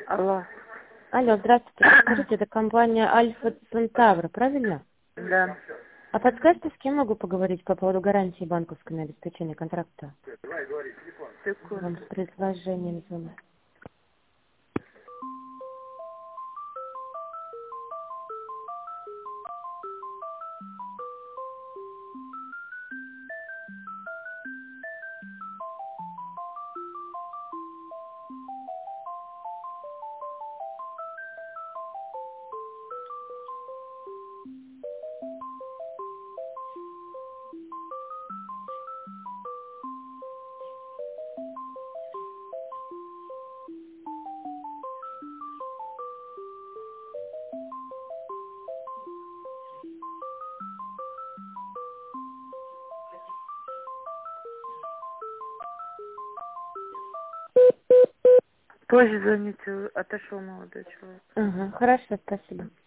Алло. Алло, здравствуйте. Скажите, это компания Альфа Центавра, правильно? Да. А подскажите, с кем могу поговорить по поводу гарантии банковской на обеспечение контракта? Вам с предложением звоню. Позже звоните, отошел молодой человек. Ага, хорошо, спасибо.